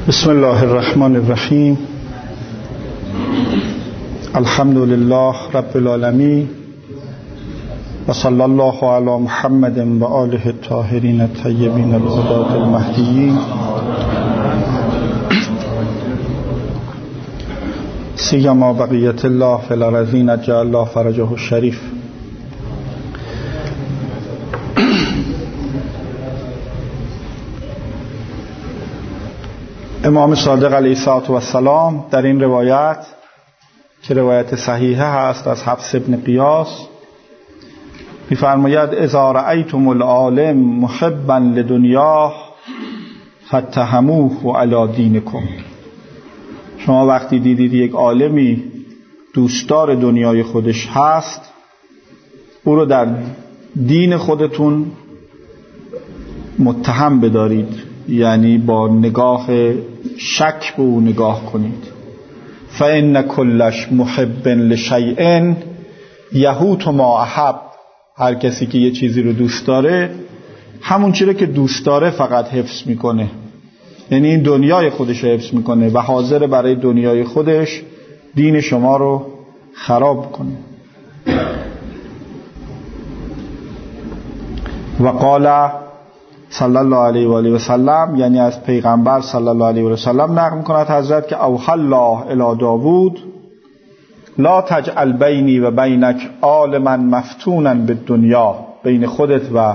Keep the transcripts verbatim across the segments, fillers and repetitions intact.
بسم الله الرحمن الرحیم. الحمد لله رب العالمین و صلی الله علی محمد و آله الطاهرین الطیبین الهداة المهدیین سیما بقیة الله فی الارضین عجل الله فرجه الشریف. امام صادق علیه السلام در این روایت که روایت صحیحه هست از حفص ابن قیاس می‌فرماید اذا رأیتم العالم محبا لدنیاه فاتهموه علی دینکم. شما وقتی دیدید یک عالمی دوستدار دنیای خودش هست، او رو در دین خودتون متهم بدارید، یعنی با نگاه شک به او نگاه کنید. فإن کلش محب لشیء یهوت ما احب. هر کسی که یه چیزی رو دوست داره همون چیزی که دوست داره فقط حفظ میکنه، یعنی این دنیای خودش رو حفظ میکنه و حاضر برای دنیای خودش دین شما رو خراب کنه. و قال صلی الله علیه و آله و سلم، یعنی از پیغمبر صلی الله علیه و سلم نقل می‌کند حضرت که اوحی الله الی داوود لا تجعل بینی و بینک عالما مفتونا بالدنیا. بین خودت و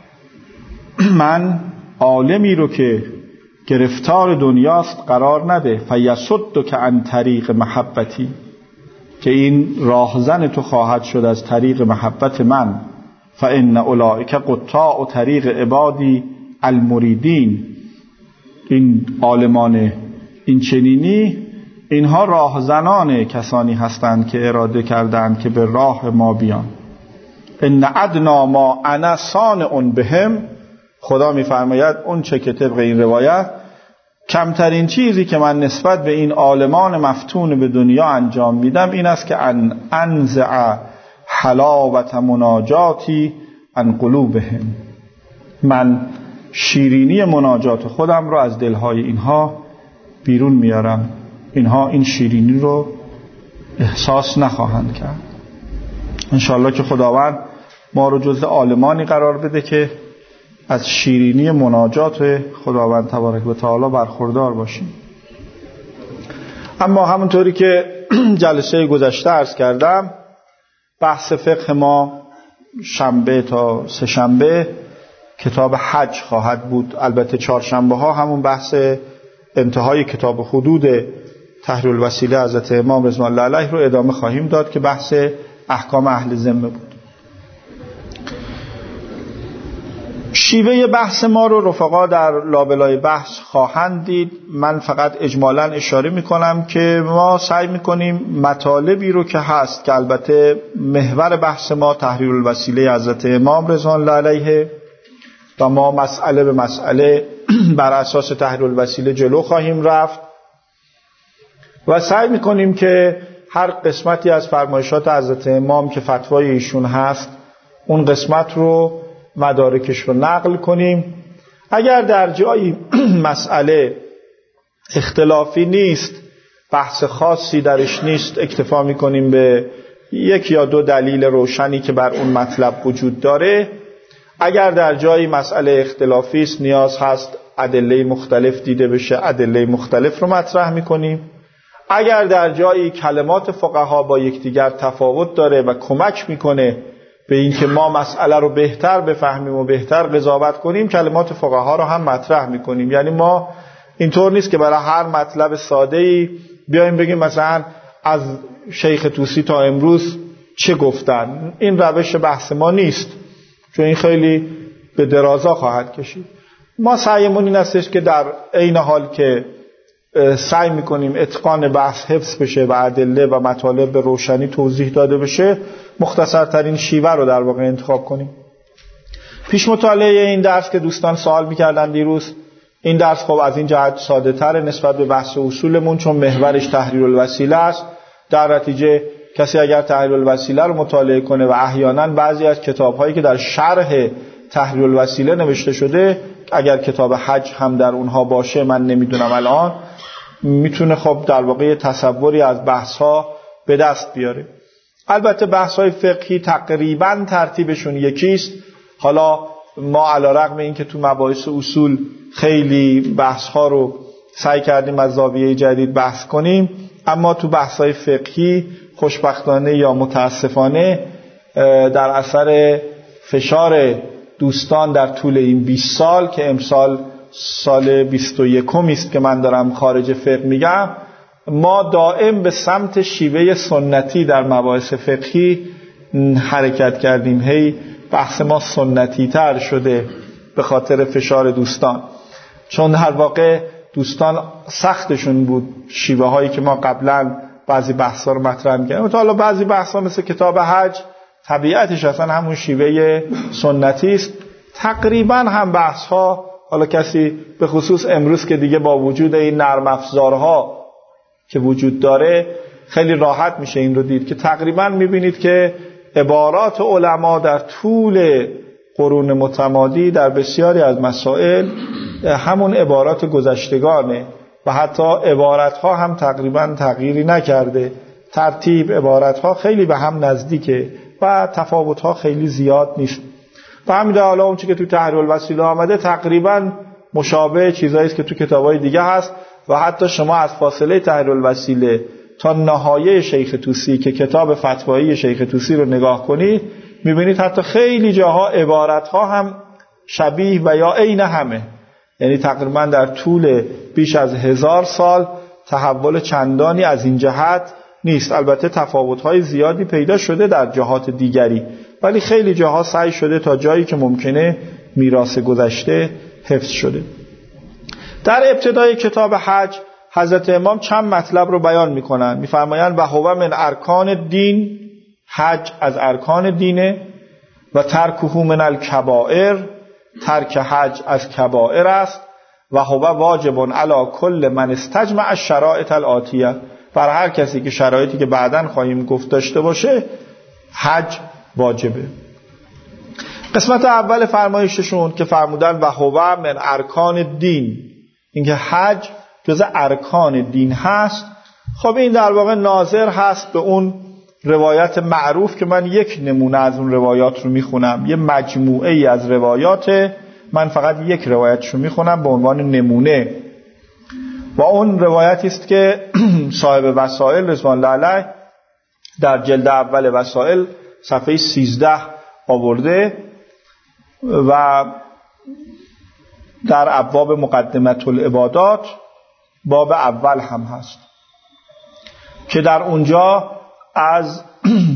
من عالمی رو که گرفتار دنیاست قرار نده. فیصدک عن طریق محبتی، که این راهزن تو خواهد شد از طریق محبت من. فإن اولئک قطاع طریق عبادی المریدین. این عالمان این چنینی، اینها راهزنان کسانی هستند که اراده کردند که به راه ما بیان. ان ادنا ما انا صانع بهم. خدا میفرماید اون چه که طبق این روایت کمترین چیزی که من نسبت به این عالمان مفتون به دنیا انجام میدم این است که ان انزع حلاوت مناجاتی عن قلوبهم. من شیرینی مناجات خودم رو از دلهای اینها بیرون میارم، اینها این شیرینی رو احساس نخواهند کرد. انشاءالله که خداوند ما رو جزء عالمانی قرار بده که از شیرینی مناجات خداوند تبارک و تعالی برخوردار باشیم. اما همونطوری که جلسه گذشته عرض کردم، بحث فقه ما شنبه تا سه شنبه کتاب حج خواهد بود. البته چهارشنبه ها همون بحث انتهای کتاب حدود تحریر الوسیله حضرت امام رضوان الله علیه رو ادامه خواهیم داد که بحث احکام اهل ذمه بود. شیوه بحث ما رو رفقا در لابلای بحث خواهند دید. من فقط اجمالاً اشاره میکنم که ما سعی میکنیم مطالبی رو که هست، که البته محور بحث ما تحریر الوسیله حضرت امام رضوان الله علیه و ما مسئله به مسئله بر اساس تحریر الوسیله جلو خواهیم رفت و سعی میکنیم که هر قسمتی از فرمایشات حضرت امام که فتوای ایشون هست اون قسمت رو مدارکش رو نقل کنیم. اگر در جایی مسئله اختلافی نیست، بحث خاصی درش نیست، اکتفا میکنیم به یک یا دو دلیل روشنی که بر اون مطلب وجود داره. اگر در جایی مسئله اختلافی است، نیاز هست ادله مختلف دیده بشه، ادله مختلف رو مطرح میکنیم. اگر در جایی کلمات فقها با یکدیگر تفاوت داره و کمک میکنه به این که ما مسئله رو بهتر بفهمیم و بهتر قضاوت کنیم، کلمات فقها رو هم مطرح میکنیم. یعنی ما اینطور نیست که برای هر مطلب ساده‌ای بیایم بگیم مثلا از شیخ طوسی تا امروز چه گفتن. این روش بحث ما نیست، چون این خیلی به درازا خواهد کشید. ما سعیمون این استش که در عین حال که سعی میکنیم اتقان بحث حفظ بشه و ادله و مطالب به روشنی توضیح داده بشه، مختصرترین شیوه رو در واقع انتخاب کنیم. پیش مطالعه این درس که دوستان سوال میکردن دیروز، این درس خب از این جهت ساده تره نسبت به بحث اصولمون، چون محورش تحریر الوسیله است. در نتیجه کسی اگر تحریر الوسیله رو مطالعه کنه و احیانا بعضی از کتاب‌هایی که در شرح تحریر الوسیله نوشته شده، اگر کتاب حج هم در اونها باشه من نمیدونم الان، میتونه خب در واقع تصوری از بحث‌ها به دست بیاره. البته بحث‌های فقهی تقریباً ترتیبشون یکیست. حالا ما علیرغم اینکه تو مباحث اصول خیلی بحث‌ها رو سعی کردیم از زاویه جدید بحث کنیم، اما تو بحث‌های فقهی خوشبختانه یا متاسفانه در اثر فشار دوستان در طول این بیست سال که امسال سال بیست و یکم است که من دارم خارج فقه میگم، ما دائم به سمت شیوه سنتی در مباحث فقهی حرکت کردیم. هی بحث ما سنتی تر شده به خاطر فشار دوستان، چون در واقع دوستان سختشون بود شیوه هایی که ما قبلا بعضی بحثا رو مطرح می‌کردیم. تا حالا بعضی بحثا مثل کتاب حج طبیعتش اصلا همون شیوه سنتی است. تقریبا هم بحث ها، حالا کسی به خصوص امروز که دیگه با وجود این نرم افزارها که وجود داره خیلی راحت میشه این رو دید که تقریبا میبینید که عبارات علما در طول قرون متمادی در بسیاری از مسائل همون عبارات گذشتگانه و حتی عبارتها هم تقریبا تغییری نکرده. ترتیب عبارتها خیلی به هم نزدیکه و تفاوتها خیلی زیاد نیست. و همین در حالا اون چی که تو تحریر الوسیله آمده تقریبا مشابه چیزایی است که تو کتابای دیگه هست و حتی شما از فاصله تحریر الوسیله تا نهایه شیخ طوسی که کتاب فتوایی شیخ طوسی رو نگاه کنید میبینید حتی خیلی جاها عبارتها هم شبیه و یا عین همه، یعنی تقریبا در طول بیش از هزار سال تحول چندانی از این جهت نیست. البته تفاوت‌های زیادی پیدا شده در جهات دیگری، ولی خیلی جاها سعی شده تا جایی که ممکنه میراث گذشته حفظ شده. در ابتدای کتاب حج حضرت امام چند مطلب رو بیان میکنن. میفرمایند و هو من ارکان دین، حج از ارکان دینه، و ترکه من الکبائر، ترک حج از کبائر است، و هو واجب علی کل من استجمع الشرائط الآتیه، بر هر کسی که شرایطی که بعداً خواهیم گفت داشته باشه حج واجبه. قسمت اول فرمایششون که فرمودن و هو من ارکان دین، اینکه حج جز ارکان دین هست، خب این در واقع ناظر هست به اون روایت معروف که من یک نمونه از اون روایات رو میخونم، یه مجموعه ای از روایات، من فقط یک روایتش رو میخونم به عنوان نمونه، و اون روایتی است که صاحب وسائل رضوان الله علیه در جلد اول وسائل صفحه سیزده آورده و در ابواب مقدمت العبادات باب اول هم هست که در اونجا از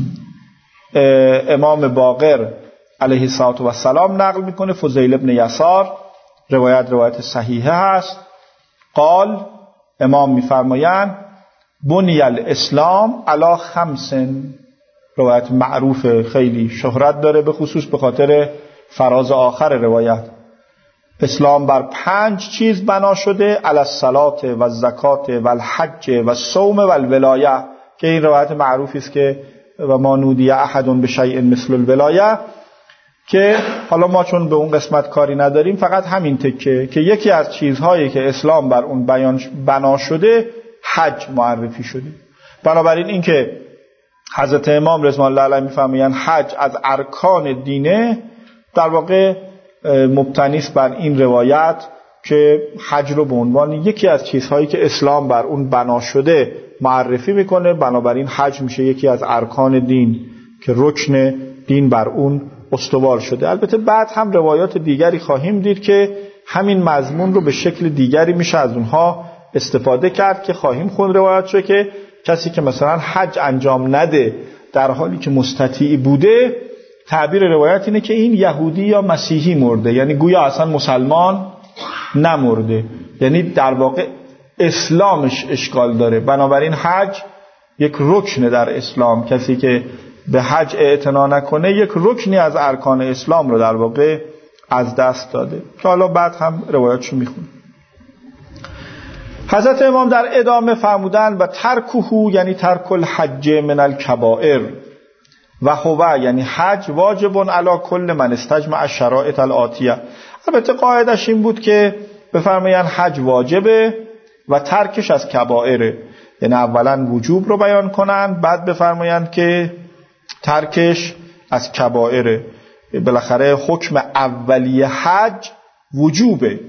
امام باقر علیه السلام نقل میکنه. فضیل ابن یسار، روایت روایت صحیحه هست. قال، امام میفرمایند بنی الاسلام علی خمس، روایت معروف خیلی شهرت داره به خصوص به خاطر فراز آخر روایت. اسلام بر پنج چیز بنا شده، علی الصلاة و الزکات و الحج و الصوم و الولایه، که این روایت معروفی است که و ما نودی احد بشیء مثل الولایه، که حالا ما چون به اون قسمت کاری نداریم فقط همین تکه که یکی از چیزهایی که اسلام بر اون بیان بنا شده حج معرفی شده. بنابراین این که حضرت امام رضوان الله علیه میفرمایند حج از ارکان دینه، در واقع مبتنی است بر این روایت که حج رو به عنوان یکی از چیزهایی که اسلام بر اون بنا شده معرفی میکنه. بنابراین حج میشه یکی از ارکان دین که رکن دین بر اون استوار شده. البته بعد هم روایات دیگری خواهیم دید که همین مضمون رو به شکل دیگری میشه از اونها استفاده کرد که خواهیم خوند روایت شده که کسی که مثلا حج انجام نده در حالی که مستطیع بوده، تعبیر روایت اینه که این یهودی یا مسیحی مرده، یعنی گویا اصلا مسلمان نمرده، یعنی در واقع اسلامش اشکال داره. بنابراین حج یک رکنه در اسلام، کسی که به حج اعتنا نکنه یک رکنی از ارکان اسلام رو در واقع از دست داده، که حالا بعد هم روایاتشو میخونیم. حضرت امام در ادامه فرمودن و ترکهو، یعنی ترک الحج من الکبائر، و هو یعنی حج واجب علی کل من استجمع الشرائط الآتیه. البته قاعدش این بود که بفرماین حج واجبه و ترکش از کبائره، یعنی اولا وجوب رو بیان کنن بعد بفرمایند که ترکش از کبائره. بالاخره حکم اولیه حج وجوبه.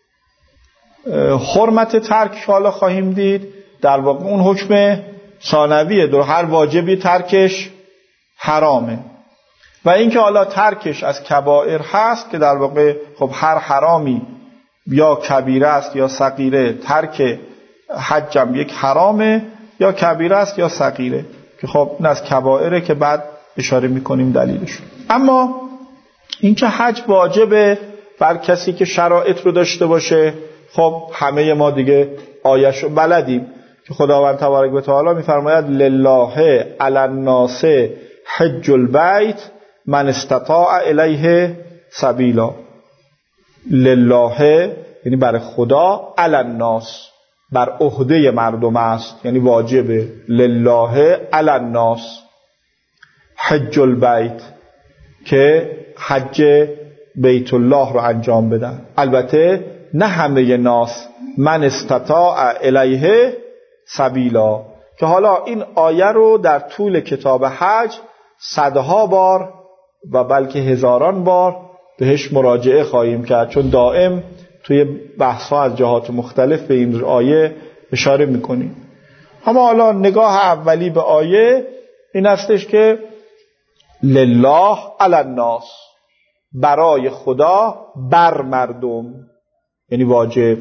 حرمت ترک حالا خواهیم دید در واقع اون حکم ثانویه، در هر واجبی ترکش حرامه. و اینکه حالا ترکش از کبائر هست که در واقع خب هر حرامی یا کبیره است یا صغیره، ترک حجم یک حرامه یا کبیره است یا صغیره که خب این از کبائره که بعد اشاره میکنیم دلیلش. اما اینکه حج واجبه بر کسی که شرایط رو داشته باشه، خب همه ما دیگه آیه‌شو بلدیم که خداوند تبارک و تعالی میفرماید لله علی الناس حج البیت من استطاع الیه سبیلا. لله یعنی برای خدا، علی الناس بر عهده مردم است، یعنی واجبه. لله علی الناس حج البیت که حج بیت الله رو انجام بدن. البته نه همه ناس، من استطاع الیه سبیلا، که حالا این آیه رو در طول کتاب حج صدها بار و بلکه هزاران بار بهش مراجعه خواهیم کرد، چون دائم توی بحث‌ها از جهات مختلف به این آیه اشاره میکنیم. اما حالا نگاه اولی به آیه این هستش که لله علی الناس، برای خدا بر مردم، یعنی واجب.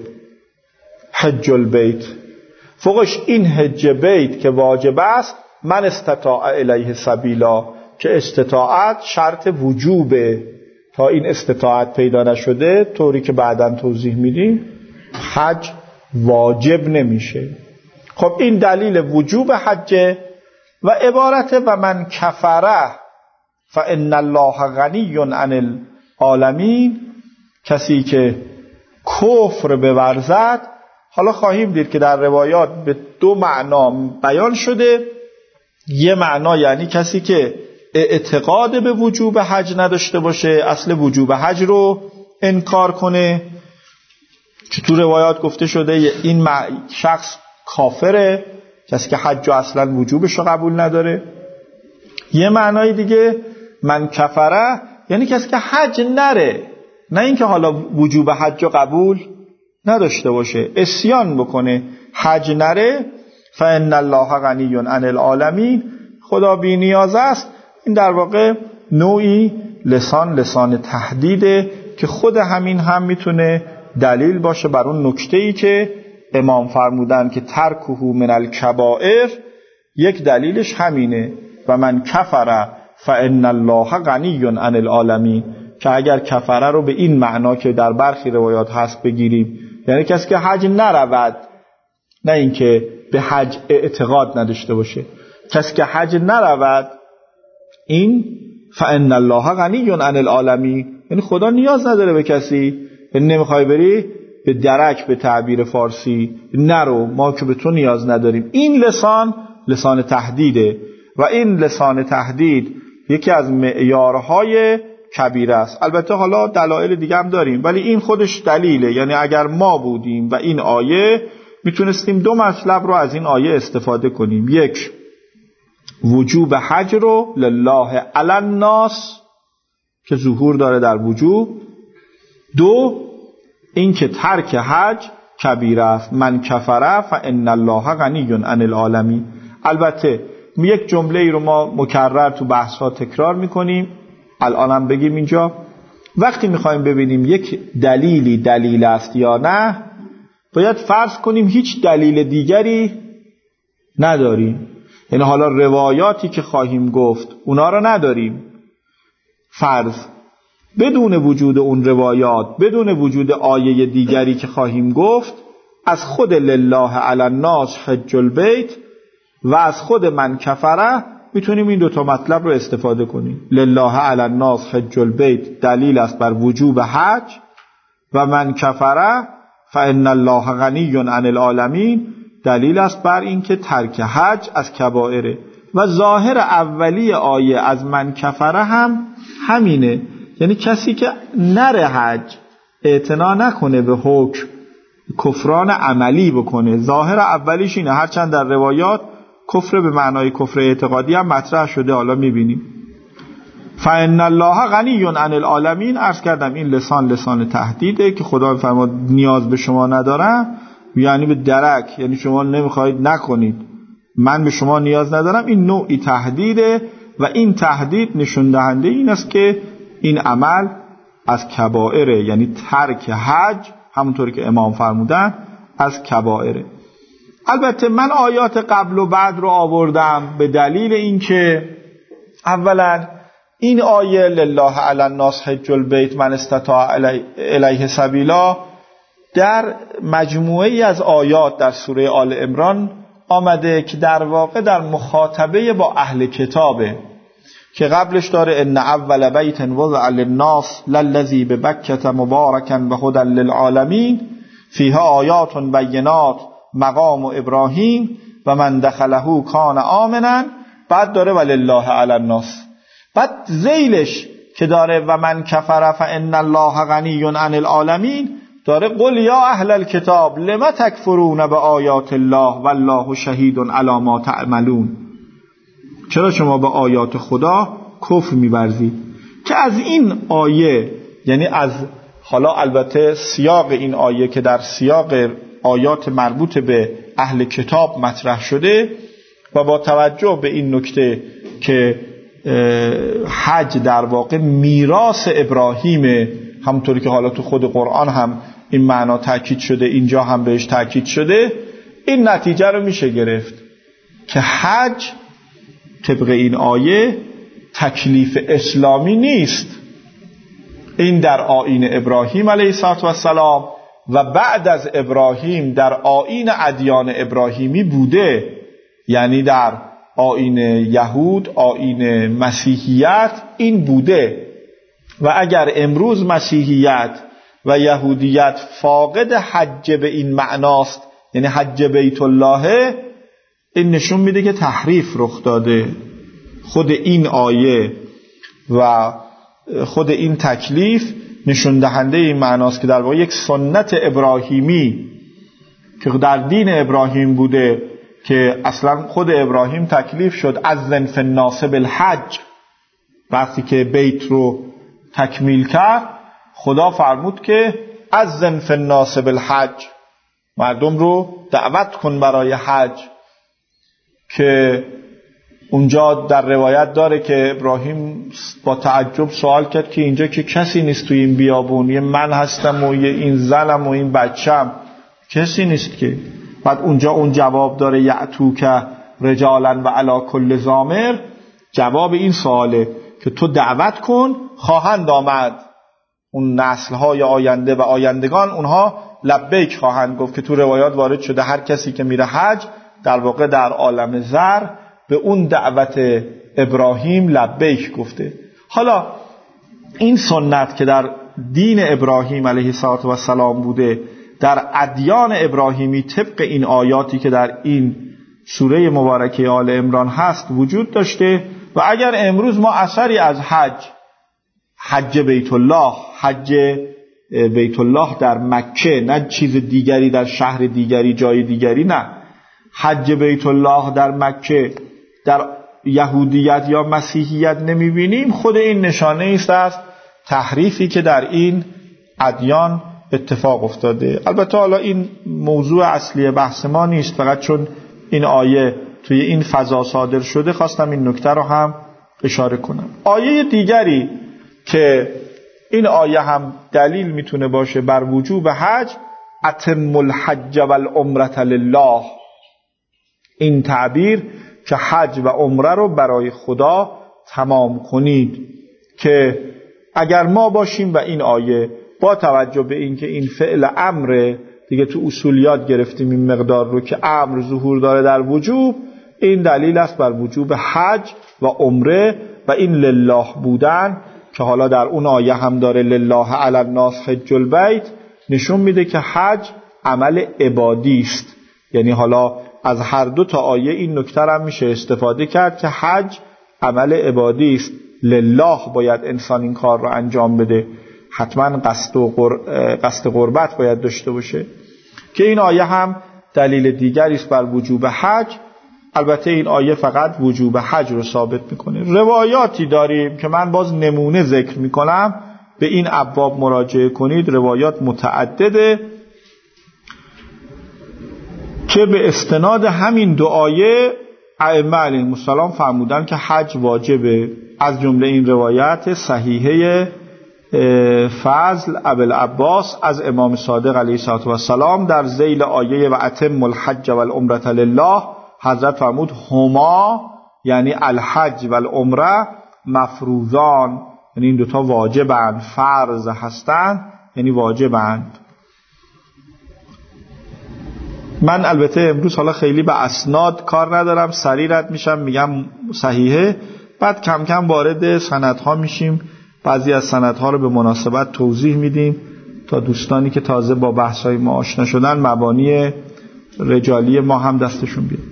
حج البیت، فوقش این حج بیت که واجب است، من استطاع الیه سبیلا که استطاعت شرط وجوبه. تا این استطاعت پیدا نشده، طوری که بعداً توضیح میدیم، حج واجب نمیشه. خب این دلیل وجوب حج و عبارت و من کفره فان الله غنی عن العالمین، کسی که کفر بورزد. حالا خواهیم دید که در روایات به دو معنا بیان شده. یه معنا یعنی کسی که اعتقاد به وجوب حج نداشته باشه، اصل وجوب حج رو انکار کنه، که تو روایات گفته شده این شخص کافره، کسی که حج رو اصلا وجوبش رو قبول نداره. یه معنای دیگه من کفره یعنی کسی که حج نره، نه اینکه حالا وجوب حج رو قبول نداشته باشه، عصیان بکنه، حج نره. فان الله غنی عن العالمین، خدا بی نیاز است. این در واقع نوعی لسان لسان تهدیده که خود همین هم میتونه دلیل باشه بر اون نکته‌ای که امام فرمودن که ترکه من الکبائر، یک دلیلش همینه و من کفر فان الله غنی عن العالمین، که اگر کفره رو به این معنا که در برخی روایات هست بگیریم، یعنی کسی که حج نرود، نه اینکه به حج اعتقاد نداشته باشه، کسی که حج نرود، این فان الله غنی عن العالمین، یعنی خدا نیاز نداره به کسی. یعنی نمیخوای بری به درک به تعبیر فارسی، نرو، ما که به تو نیاز نداریم. این لسان لسان تهدیده و این لسان تهدید یکی از معیارهای کبیره است. البته حالا دلایل دیگه هم داریم، ولی این خودش دلیله. یعنی اگر ما بودیم و این آیه، میتونستیم دو مطلب رو از این آیه استفاده کنیم. یک، وجوب حج رو لله علی الناس که ظهور داره در وجوب. دو، این که ترک حج کبیره است. من کفره فان الله غنی عن العالمین. البته یک جمله ای رو ما مکرر تو بحث ها تکرار میکنیم، الان هم بگیم اینجا. وقتی میخوایم ببینیم یک دلیلی دلیل است یا نه، باید فرض کنیم هیچ دلیل دیگری نداریم. یعنی حالا روایاتی که خواهیم گفت اونا رو نداریم، فرض بدون وجود اون روایات، بدون وجود آیه دیگری که خواهیم گفت، از خود لله علی الناس حج البیت و از خود من کفره میتونیم این دوتا مطلب رو استفاده کنیم. لله علی الناس حج البیت دلیل است بر وجوب حج و من کفره فان الله غنی عن العالمین دلیل است بر این که ترک حج از کبائره. و ظاهر اولی آیه از من کفره هم همینه، یعنی کسی که نره حج، اعتنا نکنه به حکم، کفران عملی بکنه. ظاهر اولیش اینه، هرچند در روایات کفر به معنای کفر اعتقادی هم مطرح شده، حالا میبینیم. فإن الله غنی عن العالمین، عرض کردم این لسان لسان تهدیده که خدا میفرماد نیاز به شما ندارم، یعنی به درک، یعنی شما نمیخواید نکنید، من به شما نیاز ندارم. این نوعی تهدیده و این تهدید نشون دهنده این است که این عمل از کبائره، یعنی ترک حج همونطوری که امام فرمودن از کبائره. البته من آیات قبل و بعد رو آوردم به دلیل اینکه اولا این آیه لله علی الناس حج البیت من استطاع الیه سبیلا در مجموعه از آیات در سوره آل عمران آمده که در واقع در مخاطبه با اهل کتابه، که قبلش داره ان اول بیت وضع للناس للذی ببکة مبارکا و هدی للعالمین فیها آیات بینات مقام ابراهیم و من دخله کان آمنا. بعد داره ولله علی الناس، بعد ذیلش که داره و من کفر فان الله غنی عن العالمین داره قل یا اهل الکتاب لما تکفرون بآیات الله والله شهید علی ما تعملون، چرا شما به آیات خدا کفر می‌ورزید. که از این آیه، یعنی از حالا البته سیاق این آیه که در سیاق آیات مربوط به اهل کتاب مطرح شده و با توجه به این نکته که حج در واقع میراث ابراهیم، همونطوری که حالا تو خود قرآن هم این معنا تاکید شده، اینجا هم بهش تاکید شده، این نتیجه رو میشه گرفت که حج طبق این آیه تکلیف اسلامی نیست. این در آیین ابراهیم علیه السلام و بعد از ابراهیم در آیین ادیان ابراهیمی بوده، یعنی در آیین یهود، آیین مسیحیت این بوده. و اگر امروز مسیحیت و یهودیت فاقد حج به این معناست، یعنی حج بیت الله، این نشون میده که تحریف رخ داده. خود این آیه و خود این تکلیف نشون دهنده این معناست که در واقع یک سنت ابراهیمی که در دین ابراهیم بوده، که اصلا خود ابراهیم تکلیف شد اذن فی الناس بالحج، وقتی که بیت رو تکمیل کرد خدا فرمود که اذن فی الناس بالحج، مردم رو دعوت کن برای حج. که اونجا در روایت داره که ابراهیم با تعجب سوال کرد که اینجا که کسی نیست توی این بیابون، یه من هستم و یه این زنم و این بچم، کسی نیست که. بعد اونجا اون جواب داره یعتو که رجالا و علا کل ضامر، جواب این سواله که تو دعوت کن خواهند آمد، اون نسل‌های آینده و آیندگان اونها لبیک خواهند گفت، که تو روایات وارد شده هر کسی که میره حج در واقع در عالم زر به اون دعوت ابراهیم لبیک گفته. حالا این سنت که در دین ابراهیم علیه السلام بوده، در ادیان ابراهیمی طبق این آیاتی که در این سوره مبارکه آل عمران هست وجود داشته. و اگر امروز ما اثری از حج، حج بیت الله، حج بیت الله در مکه، نه چیز دیگری در شهر دیگری جای دیگری، نه حج بیت الله در مکه در یهودیت یا مسیحیت نمیبینیم، خود این نشانه است از تحریفی که در این ادیان اتفاق افتاده. البته حالا این موضوع اصلی بحث ما نیست، فقط چون این آیه توی این فضا صادر شده خواستم این نکته رو هم اشاره کنم. آیه دیگری که این آیه هم دلیل میتونه باشه بر وجوب حج، اتم الحج والعمرة لله، این تعبیر که حج و عمره رو برای خدا تمام کنید. که اگر ما باشیم و این آیه با توجه به این که این فعل امر دیگه تو اصولیات گرفتیم این مقدار رو که امر ظهور داره در وجوب، این دلیل است بر وجوب حج و عمره و این لله بودن که حالا در اون آیه هم داره لله علی الناس حج البیت، نشون میده که حج عمل عبادی است. یعنی حالا از هر دو تا آیه این نکته هم میشه استفاده کرد که حج عمل عبادی است، لله باید انسان این کار رو انجام بده، حتما قصد و قر... قصد قربت باید داشته باشه، که این آیه هم دلیل دیگری است بر وجوب حج. البته این آیه فقط وجوب حج رو ثابت میکنه. روایاتی داریم که من باز نمونه ذکر میکنم، به این ابواب مراجعه کنید، روایات متعدده که به استناد همین دو آیه ائمه علیهم السلام فرمودن که حج واجبه. از جمله این روایت صحیحه فضل ابوالعباس از امام صادق علیه السلام در ذیل آیه و اتم الحج والعمرة لله، حضرت فرمود هما یعنی الحج والعمره مفروضان، یعنی این دوتا واجبند، فرض هستند یعنی واجبند. من البته امروز حالا خیلی به اسناد کار ندارم، سریع رد میشم میگم صحیحه، بعد کم کم وارد سندها میشیم، بعضی از سندها رو به مناسبت توضیح میدیم تا دوستانی که تازه با بحث‌های ما آشنا شدن مبانی رجالی ما هم دستشون بیاد.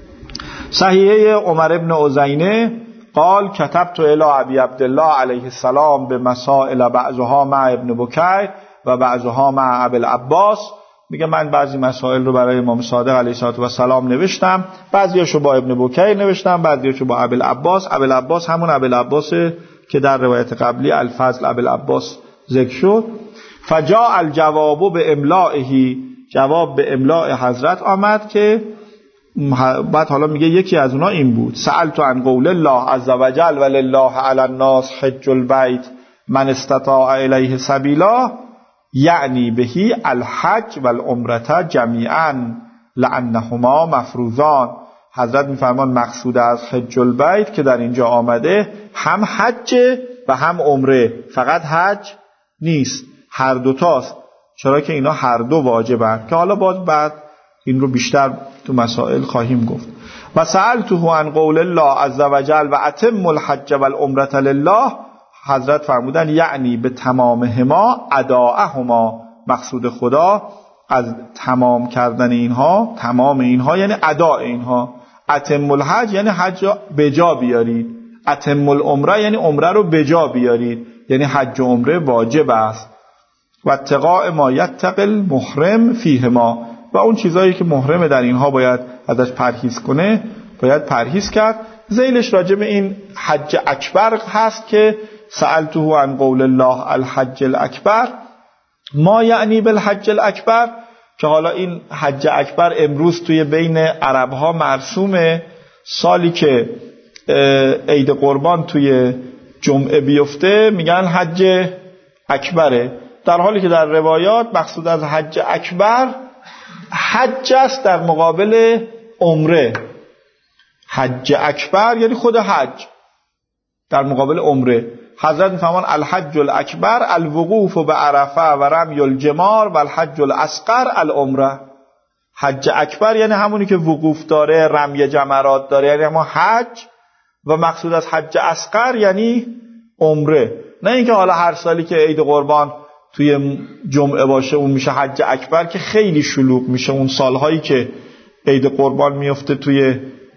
صحیحه عمر ابن عزینه قال كتبت الى ابي عبد الله علیه السلام بمسائل بعضها مع ابن بکیر و بعضها مع ابی العباس، میگه من بعضی مسائل رو برای امام صادق علیه السلام نوشتم، بعضیاشو با ابن بکیر نوشتم، بعضیاشو با ابی العباس. ابی العباس همون ابی العباس که در روایت قبلی الفضل ابی العباس ذکر شد. فجاء الجواب به املائه، جواب به املاء حضرت آمد که بعد حالا میگه یکی از اونها این بود: سألت عن قول الله عز وجل ولله علی الناس حج البیت من استطاع الیه سبیلا، یعنی بهی الحج والعمره جمیعا لانهما مفروضان. حضرت میفرمان مقصود از حج البیت که در اینجا آمده هم حج و هم عمره، فقط حج نیست، هر دوتاست، چرا که اینا هر دو واجبند که حالا باز بعد این رو بیشتر تو مسائل خواهیم گفت. و سألته عن قول الله عز وجل و اتم الحج والعمره لله، حضرت فرمودن یعنی به تمامهما اداءهما، مقصود خدا از تمام کردن اینها، تمام اینها یعنی اداء اینها. اتم الحج یعنی حج به جا بیارید، اتم العمره یعنی عمره رو به جا بیارید، یعنی حج و عمره واجب است. و اتقاء ما یتقی المحرم فیهما، و اون چیزایی که محرم در اینها باید ازش پرهیز کنه باید پرهیز کرد. ذیلش راجع به این حج اکبر هست که سألته عن قول الله الحج الاکبر ما یعنی بالحج الاکبر، که حالا این حج اکبر امروز توی بین عرب ها مرسومه، سالی که عید قربان توی جمعه بیفته میگن حج اکبره، در حالی که در روایات مقصود از حج اکبر حج است در مقابل عمره. حج اکبر یعنی خود حج در مقابل عمره. حضرت میفرمان الحج الاکبر الوقوف بعرفه و رمی الجمار و الحج الاصغر العمره. حج اکبر یعنی همونی که وقوف داره، رمی جمرات داره، یعنی ما حج، و مقصود از حج اصغر یعنی عمره. نه اینکه حالا هر سالی که عید قربان توی جمعه باشه اون میشه حج اکبر، که خیلی شلوغ میشه. اون سالهایی که عید قربان میفته توی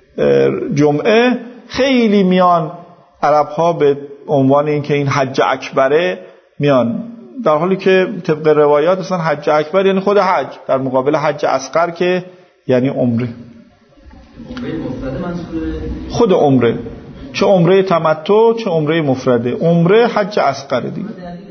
جمعه خیلی میان عرب ها به عنوان اینکه این حج اکبره میان، در حالی که طبق روایات اصلا حج اکبر یعنی خود حج در مقابل حج اصغر که یعنی عمره. خود عمره، چه عمره تمتع چه عمره مفرده، عمره حج اصغر دیگه.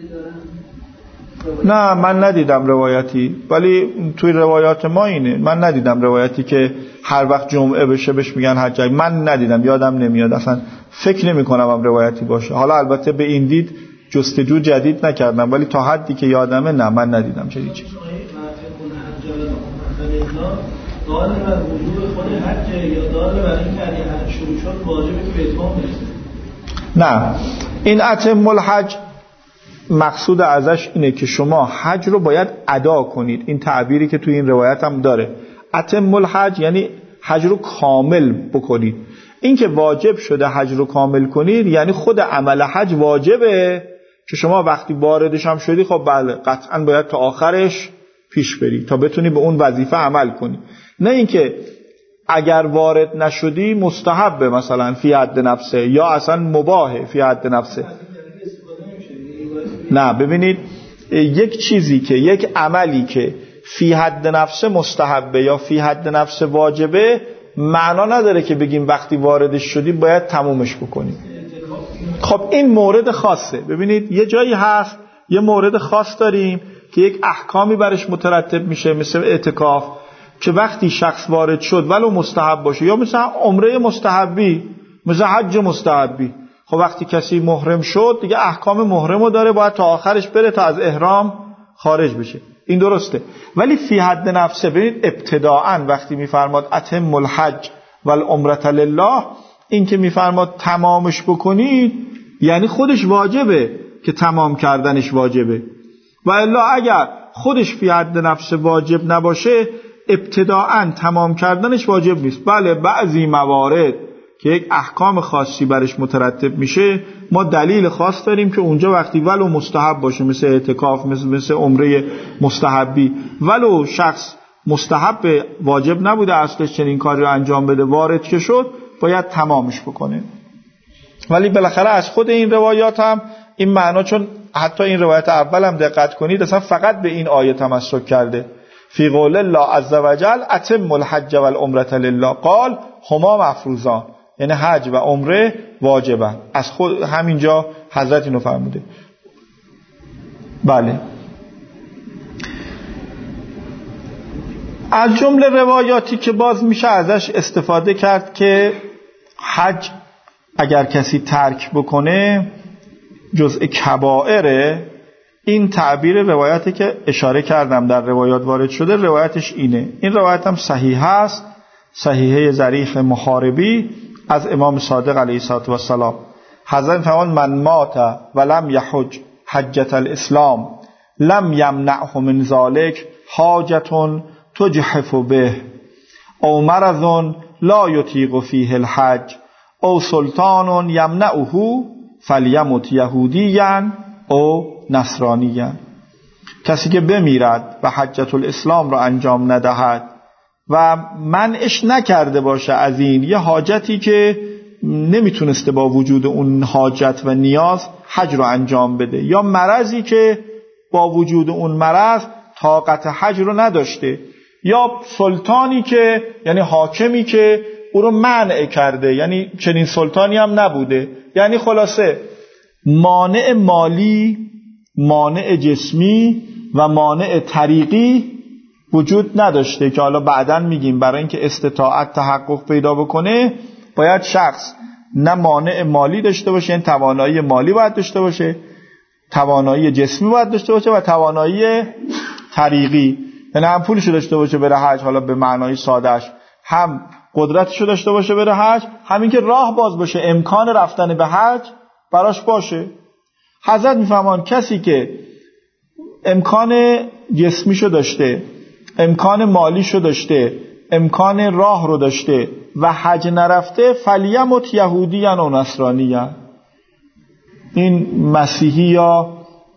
نه من ندیدم روایتی، ولی توی روایات ما اینه، من ندیدم روایتی که هر وقت جمعه بشه بهش میگن حج، من ندیدم، یادم نمیاد، اصلا فکر نمی کنم هم روایتی باشه. حالا البته به این دید جستجو جدید نکردم، ولی تا حدی که یادمه نه من ندیدم چه چیزی. دال بر وجوب خود حج یا دال بر این که حج شروع شد واجبه که به اتمام برسه؟ نه، این اتم الحج مقصود ازش اینه که شما حج رو باید ادا کنید. این تعبیری که توی این روایت هم داره، اتم الحج یعنی حج رو کامل بکنید. این که واجب شده حج رو کامل کنید یعنی خود عمل حج واجبه که شما وقتی واردش هم شدی خب بله قطعا باید تا آخرش پیش بری تا بتونی به اون وظیفه عمل کنی. نه اینکه اگر وارد نشدی مستحبه، مثلا فی حد نفسه، یا اصلا مباهه فی حد نفسه. نه ببینید، یک چیزی که یک عملی که فی حد نفسه مستحبه یا فی حد نفسه واجبه، معنا نداره که بگیم وقتی واردش شدی باید تمومش بکنیم. خب این مورد خاصه. ببینید یه جایی هست یه مورد خاص داریم که یک احکامی برش مترتب میشه، مثل اعتکاف، که وقتی شخص وارد شد ولو مستحب باشه، یا مثلا عمره مستحبی، مثل حج مستحبی، خب وقتی کسی محرم شد دیگه احکام محرمو داره، باید تا آخرش بره تا از احرام خارج بشه. این درسته. ولی فی حد نفسه، ببینید ابتداءً وقتی میفرماد اتم الحج والعمرة لله، این که میفرماد تمامش بکنید یعنی خودش واجبه که تمام کردنش واجبه، و الا اگر خودش فی حد نفسه واجب نباشه ابتداءً تمام کردنش واجب نیست. بله بعضی موارد که یک احکام خاصی برش مترتب میشه، ما دلیل خاص داریم که اونجا وقتی ولو مستحب باشه، مثل اعتکاف، مثل مثل عمره مستحبی، ولو شخص مستحب واجب نبوده اصلش چنین کاری رو انجام بده، وارد که شد باید تمامش بکنه. ولی بالاخره از خود این روایات هم این معنا، چون حتی این روایت اول هم دقت کنید اصلا فقط به این آیه تمسک کرده، فی قول الله عز وجل اتم الحج والعمرة لله قال هما مفروضان، یعنی حج و عمره واجبن. از خود همینجا حضرت اینو فرموده. بله، از جمله روایاتی که باز میشه ازش استفاده کرد که حج اگر کسی ترک بکنه جزء کبائره، این تعبیر روایتی که اشاره کردم در روایات وارد شده روایتش اینه. این روایت هم صحیح است، صحیحه ظریف محاربی از امام صادق علیه السلام. حضرت فرمان من مات ولم یحج حجة الاسلام لم یمنعه من ذلك حاجة تجحف به او مرض لا یطیق فیه الحج او سلطان یمنعه فلیمت یهودیا او نصرانیا. کسی که بمیرد و حجة الاسلام را انجام ندهد و منعش نکرده باشه از این یه حاجتی که نمیتونسته با وجود اون حاجت و نیاز حج رو انجام بده، یا مرضی که با وجود اون مرض طاقت حج رو نداشته، یا سلطانی که یعنی حاکمی که او رو منع کرده، یعنی چنین سلطانی هم نبوده. یعنی خلاصه مانع مالی، مانع جسمی و مانع طریقی وجود نداشته که حالا بعداً میگیم برای اینکه استطاعت تحقق پیدا بکنه باید شخص نه مانع مالی داشته باشه، یعنی توانایی مالی باید داشته باشه، توانایی جسمی باید داشته باشه و توانایی طریقی، یعنی هم پولشو داشته باشه بره حج، حالا به معنای سادهش، هم قدرتشو داشته باشه بره حج، همین که راه باز باشه، امکان رفتن به حج براش باشه. حضرت میفهمان کسی که امکان جسمیشو داشته، امکان مالیشو داشته، امکان راه رو داشته و حج نرفته، فلیمت یهودیان و نصرانیان، این مسیحی یا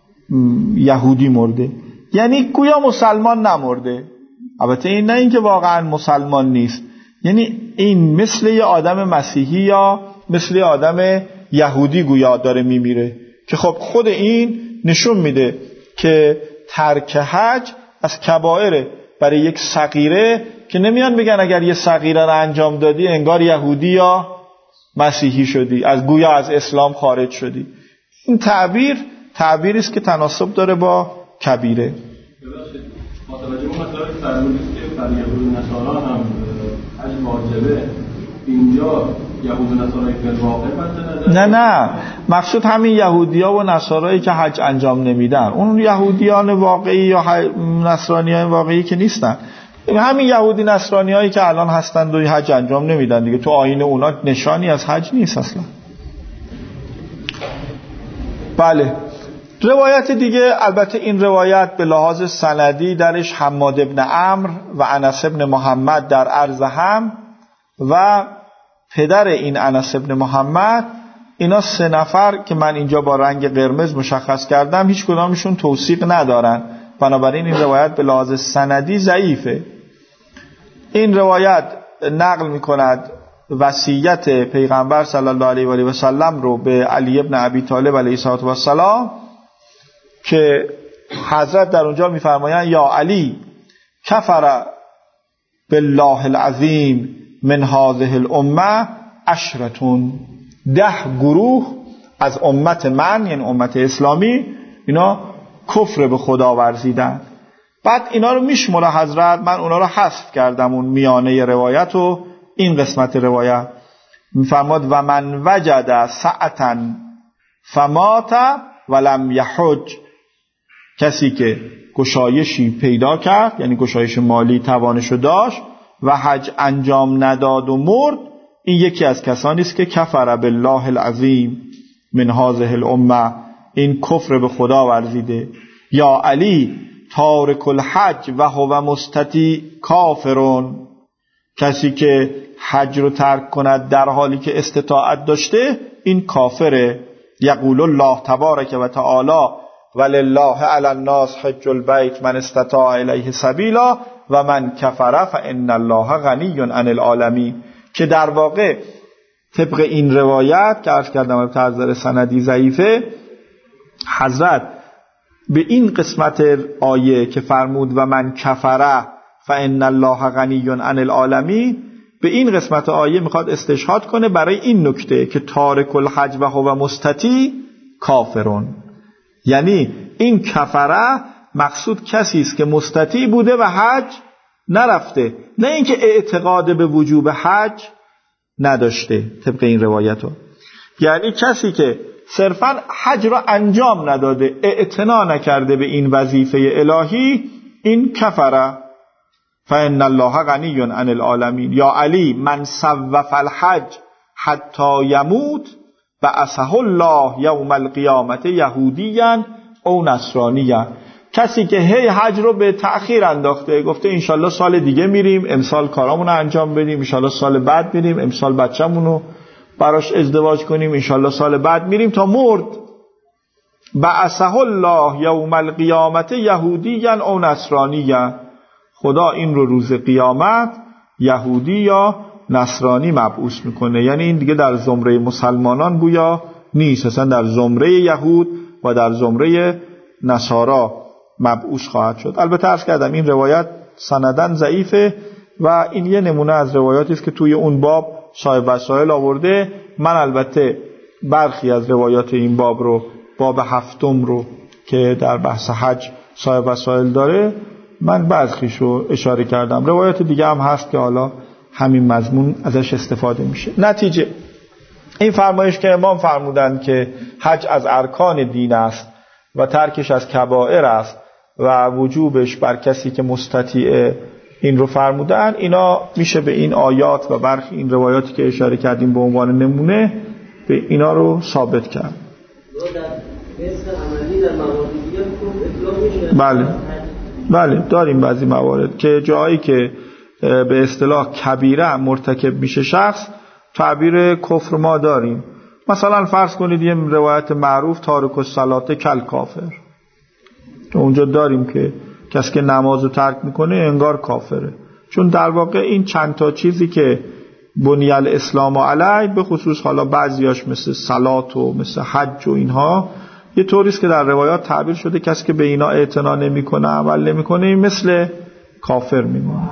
یهودی مرده، یعنی گویا مسلمان نمرده. البته این نه اینکه واقعا مسلمان نیست، یعنی این مثل یه آدم مسیحی یا مثل یه آدم یهودی گویا داره میمیره، که خب خود این نشون میده که ترک حج از کبائره برای یک صغیره، که نمیان بگن اگر یه صغیره رو انجام دادی انگار یهودی یا مسیحی شدی، از گویا از اسلام خارج شدی. این تعبیر تعبیری است که تناسب داره با کبیره. متوجه اون مسئله فرمودید که برای یهود و نصارا هم حج واجبه، اینجا یهود و نصارایی که واقع مد نه نه مقصود همین یهودی‌ها و نصارایی که حج انجام نمیدن، اون یهودیان واقعی یا نصرانیان واقعی که نیستن، همین یهودی نصرانیایی که الان هستند و حج انجام نمیدن دیگه، تو آیین اونا نشانی از حج نیست اصلا. بله، روایت دیگه، البته این روایت به لحاظ سندی درش حماد ابن عمرو و انس ابن محمد در عرض هم و پدر این انس ابن محمد، اینا سه نفر که من اینجا با رنگ قرمز مشخص کردم هیچ کدامشون توثیق ندارن، بنابراین این روایت به لحاظ سندی ضعیفه. این روایت نقل میکند وصیت پیغمبر صلی الله علیه و آله و سلم رو به علی ابن ابی طالب علیه السلام که حضرت در اونجا میفرمایند یا علی کفر بالله العظیم من هذه الامه عشرتون، ده گروه از امت من یعنی امت اسلامی اینا کفر به خدا ورزیدن. بعد اینا رو میشمره حضرت، من اونا رو حذف کردم اون میانه روایت و این قسمت روایت میفرماد و من وجد سعتا فمات ولم یحج، کسی که گشایشی پیدا کرد یعنی گشایش مالی توانشو داشت و حج انجام نداد و مرد، این یکی از کسانی است که کفر بالله العظیم من هذه الامه، این کفر به خدا ورزیده. یا علی تارک الحج و هو مستتی کافرون، کسی که حج رو ترک کند در حالی که استطاعت داشته این کافره. یقول الله تبارک و تعالی ولله علی الناس حج البیت من استطاع الیه سبیلا و من کفر فان الله غنی عن العالمین، که در واقع طبق این روایت که عرض کردم به نظر سندی ضعیفه، حضرت به این قسمت آیه که فرمود و من کفر فان الله غنی عن العالمین، به این قسمت آیه میخواد استشهاد کنه برای این نکته که تارک الحج و هو مستتی کافرون، یعنی این کفره مقصود کسی است که مستطیع بوده و حج نرفته، نه اینکه اعتقاد به وجوب حج نداشته طبق این روایت ها. یعنی کسی که صرفا حج را انجام نداده، اعتنا نکرده به این وظیفه الهی، این کفره. فإن الله غنی عن العالمین. یا علی من صوف الحج حتی یموت بعثه الله یوم القیامت یهودیا او نصرانیا، کسی که هی حج رو به تأخیر انداخته، گفته انشالله سال دیگه میریم، امسال کارامون رو انجام بدیم، انشالله سال بعد میریم، امسال بچه‌مون رو براش ازدواج کنیم، انشالله سال بعد میریم، تا مرد. بعثه الله یوم القیامت یهودیا او نصرانیا، خدا این رو روز قیامت یهودی یا نصرانی مبعوث میکنه، یعنی این دیگه در زمره مسلمانان گویا نیست، اصلا در زمره یهود و در زمره نصارا مبعوث خواهد شد. البته عرض کردم این روایت سندن ضعیفه و این یه نمونه از روایاتی است که توی اون باب صاحب وسائل آورده. من البته برخی از روایات این باب رو، باب هفتم رو که در بحث حج صاحب وسائل داره، من بعضیش رو اشاره کردم. روایات دیگه هم هست که حالا همین مضمون ازش استفاده میشه. نتیجه این فرمایش که امام فرمودند که حج از ارکان دین است و ترکش از کبائر است و وجوبش بر کسی که مستطیع این رو فرمودن، اینا میشه به این آیات و برخی این روایاتی که اشاره کردیم به عنوان نمونه به اینا رو ثابت کرد. بله بله داریم بعضی موارد که جایی که به اصطلاح کبیره مرتکب میشه شخص، تعبیر کفر ما داریم. مثلا فرض کنید یه روایت معروف تارک الصلاة کل کافر، اونجا داریم که کسی که نماز رو ترک میکنه انگار کافره، چون در واقع این چند تا چیزی که بنی الاسلام علیه، به خصوص حالا بعضیاش مثل صلات و مثل حج و اینها، یه طوریست که در روایات تعبیر شده کسی که به اینا اعتنا نمیکنه، عمل نمیکنه، این مثل کافر میمونه.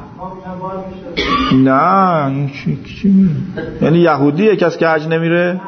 نه این چی چی یعنی یهودیه کسی که حج نمیره؟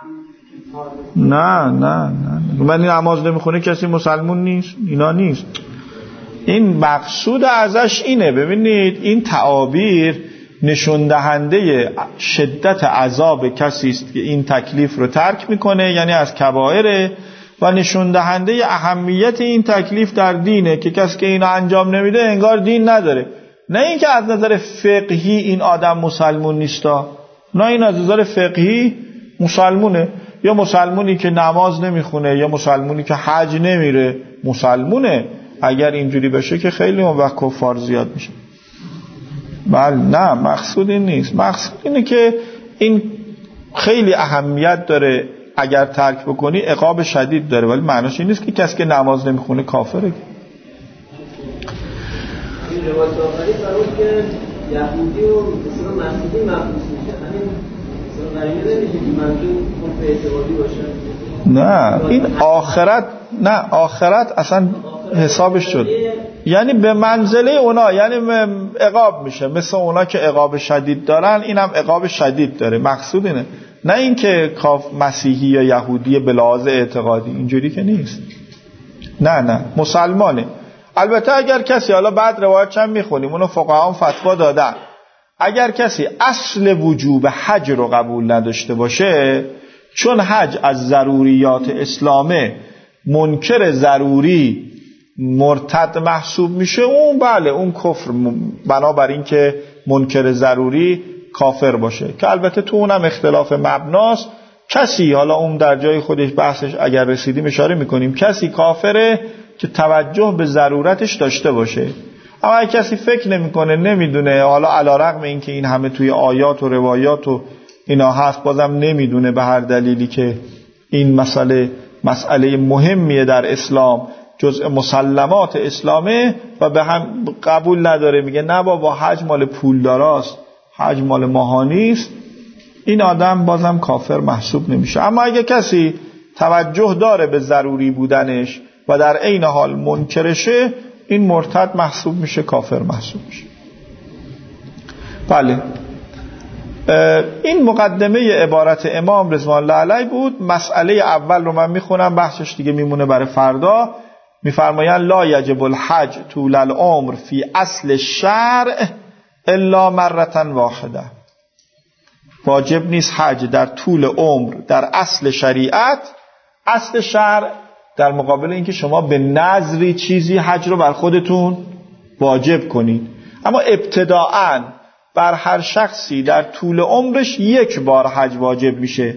نه نه نه من این نماز نمیخونه کسی مسلمون نیست، اینا نیست. این مقصود ازش اینه. ببینید این تعابیر نشون دهنده شدت عذاب کسی است که این تکلیف رو ترک میکنه، یعنی از کبائر، و نشون دهنده اهمیت این تکلیف در دینه که کسی که اینو انجام نمیده انگار دین نداره. نه اینکه از نظر فقهی این آدم مسلمون نیستا، نه، این از نظر فقهی مسلمونه. یا مسلمونی که نماز نمیخونه یا مسلمونی که حج نمیره مسلمونه. اگر اینجوری بشه که خیلی اون وقت کفار زیاد میشه. بله نه مقصود این نیست. مقصود اینه که این خیلی اهمیت داره، اگر ترک بکنی عقاب شدید داره، ولی معناش این نیست که کسی که نماز نمیخونه کافره. این روایت آخری فرمود که یهودی و مثلا مسیحی محبوس میشه، همین مثلا قرینه نمیشه که منظور اون به اعتقادی باشه. نه این آخرت، نه آخرت اصلا حسابش شد، یعنی به منزله اونا، یعنی عقاب میشه مثل اونا که عقاب شدید دارن، اینم عقاب شدید داره. مقصود اینه، نه اینکه کاف مسیحی یا یهودی به لحاظ اعتقادی، اینجوری که نیست. نه نه مسلمانه. البته اگر کسی، حالا بعد روایت چند میخونیم اونو فقها هم فتوا دادن، اگر کسی اصل وجوب حج رو قبول نداشته باشه، چون حج از ضروریات اسلامه، منکر ضروری مرتد محسوب میشه، اون بله اون کفر، بنابراین این که منکر ضروری کافر باشه، که البته تو اونم اختلاف مبناست. کسی، حالا اون در جای خودش بحثش اگر رسیدیم اشاره میکنیم، کسی کافره که توجه به ضرورتش داشته باشه. اما اگه کسی فکر نمیکنه، نمیدونه، حالا علیرغم این که این همه توی آیات و روایات و اینا هست، بازم نمیدونه به هر دلیلی که این مسئله مسئله مهمیه در اسلام، جزء مسلمات اسلامه و به هم قبول نداره، میگه نه بابا حج مال پولداراست، حج مال ماها نیست، این آدم بازم کافر محسوب نمیشه. اما اگه کسی توجه داره به ضروری بودنش و در عین حال منکرشه، این مرتد محسوب میشه، کافر محسوب میشه. بله، این مقدمه عبارت امام رضوان الله علیه بود. مسئله اول رو من میخونم، بحثش دیگه میمونه برای فردا. میفرمایند لا یجب الحج طول العمر فی اصل الشرع الا مرة واحده. واجب نیست حج در طول عمر در اصل شریعت. اصل شرع در مقابل اینکه شما به نظری چیزی حج رو بر خودتون واجب کنید، اما ابتداءً بر هر شخصی در طول عمرش یک بار حج واجب میشه،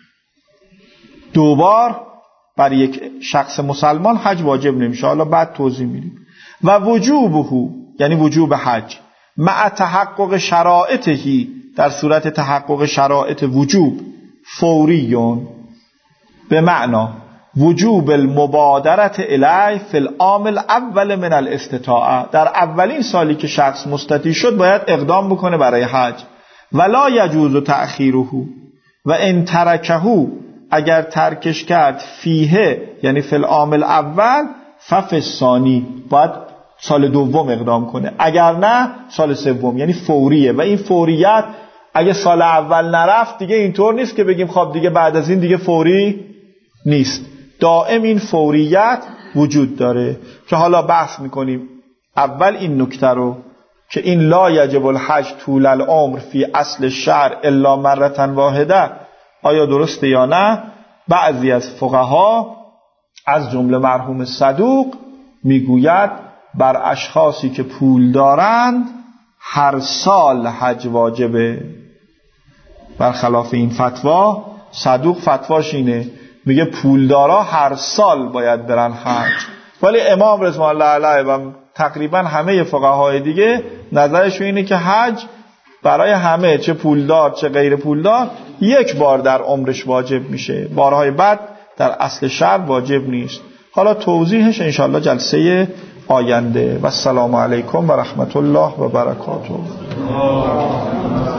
دو بار بر یک شخص مسلمان حج واجب نمیشه. حالا بعد توضیح میدیم. و وجوبه، یعنی وجوب حج، مع تحقق شرائطهی، در صورت تحقق شرائط وجوب، فوریون، به معنی وجوب المبادرت الیه فی العام الاول من الاستطاعه، در اولین سالی که شخص مستطیع شد باید اقدام بکنه برای حج. ولا یجوز تأخیره، و ان ترکه، اگر ترکش کرد، فیه یعنی فی العام الاول، ففی الثانی، باید سال دوم اقدام کنه، اگر نه سال سوم، یعنی فوریه. و این فوریت اگه سال اول نرفت دیگه اینطور نیست که بگیم خب دیگه بعد از این دیگه فوری نیست، دائم این فوریت وجود داره. که حالا بحث میکنیم اول این نکته رو که این لا یجب الحج طول العمر فی اصل الشرع الا مرة واحده آیا درسته یا نه. بعضی از فقها از جمله مرحوم صدوق میگوید بر اشخاصی که پول دارند هر سال حج واجبه. برخلاف این فتوا، صدوق فتواش اینه، میگه پولدارا هر سال باید برن حج. ولی امام رضوان الله علیه و تقریبا همه فقهای دیگه نظرشون اینه که حج برای همه، چه پولدار چه غیر پولدار، یک بار در عمرش واجب میشه، بارهای بعد در اصل شرع واجب نیست. حالا توضیحش انشاءالله جلسه آینده. و السلام علیکم و رحمت الله و برکاته.